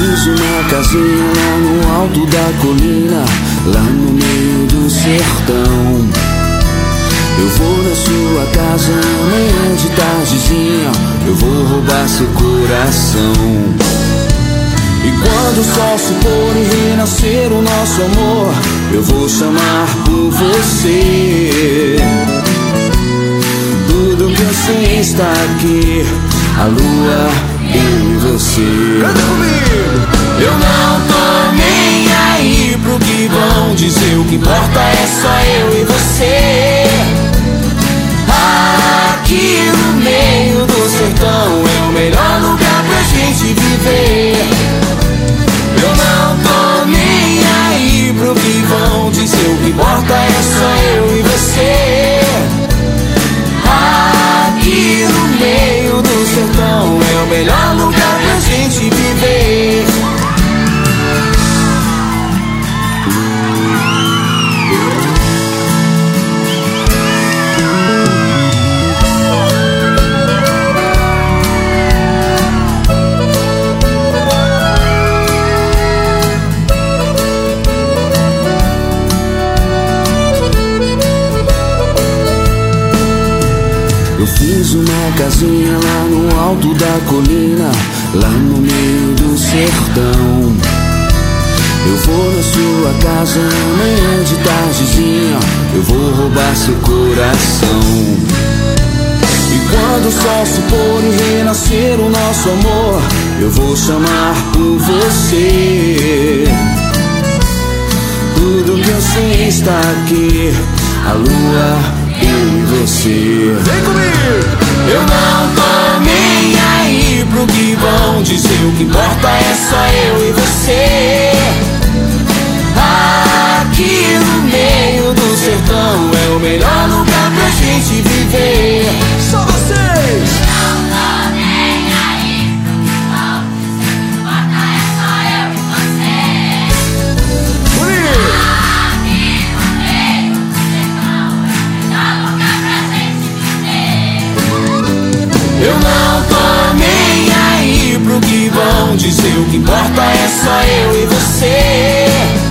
fiz uma casinha lá no alto da colina, lá no meio do sertão. Eu vou na sua casa amanhã de tardezinha, eu vou roubar seu coração. E quando o sol se pôr e renascer o nosso amor, eu vou chamar por você. Tudo que eu sei está aqui, a lua, eu e você. Canta comigo! Eu não tô nem aí pro que vão dizer, o que importa é só eu e você. Aqui no meio do sertão é o melhor lugar pra gente viver. Eu não tô nem aí pro que vão dizer, o que importa é só eu e você. Aqui no meio do sertão é o melhor lugar pra gente viver. Eu fiz uma casinha lá no alto da colina, lá no meio do sertão. Eu vou na sua casa amanhã de tardezinha, eu vou roubar seu coração. E quando o sol se pôr e renascer o nosso amor, eu vou chamar por você. Tudo que eu sei está aqui, a lua, eu e você. Vem comigo! Eu não tô nem aí pro que vão dizer, o que importa é só eu e você. Aqui no meio do sertão é o melhor lugar pra gente viver. Só vocês! Não tô nem aí pro que vão dizer, o que importa é só eu e você. Comigo! Aqui no meio do sertão é o melhor lugar pra gente viver. Eu não tô nem aí pro que vão dizer, o que importa é só eu e você.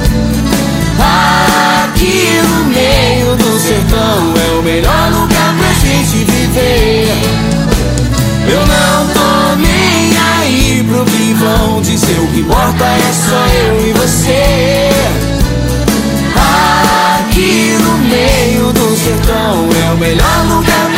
Aqui no meio do sertão é o melhor lugar pra gente viver. Eu não tô nem aí pro que vão dizer, o que importa é só eu e você. Aqui no meio do sertão é o melhor lugar